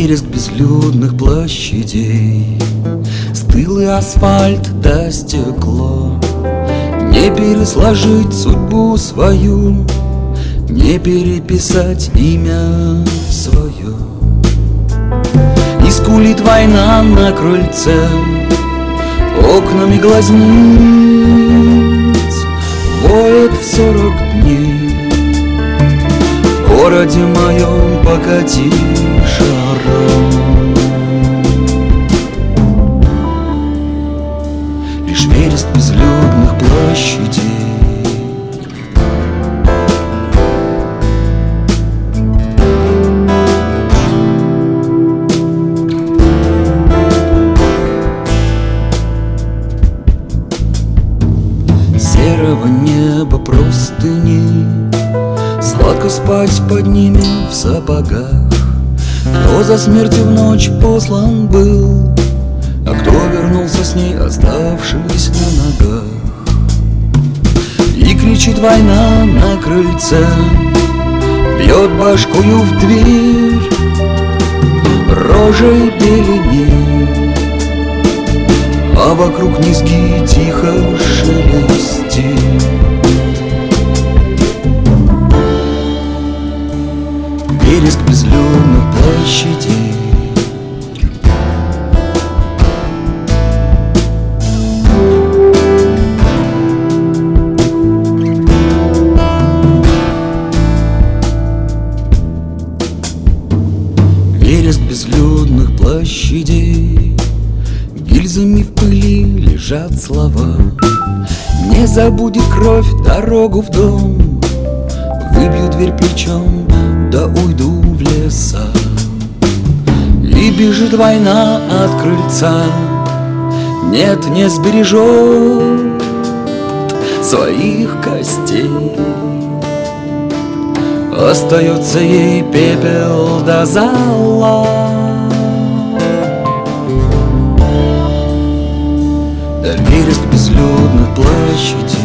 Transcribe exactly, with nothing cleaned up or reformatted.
Вереск безлюдных площадей, стылый асфальт да стекло. Не пересложить судьбу свою, не переписать имя свое. И скулит война на крыльце, окнами глазниц воет в сорок дней. В городе моем покати шаром. Лишь вереск безлюдных площадей. Серого неба простыни, сладко спать под ними в сапогах. Кто за смертью в ночь послан был, а кто вернулся с ней, оставшись на ногах. И кричит война на крыльце, бьет башкою в дверь, рожей беленей, а вокруг низги тихо шелестит. Вереск безлюдных площадей. Вереск безлюдных площадей. Гильзами в пыли лежат слова. Не забудет кровь дорогу в дом. Выбью дверь плечом, да уйду в леса. И бежит война от крыльца. Нет, не сбережет своих костей. Остается ей пепел да зола. Да вереск безлюдных площадей.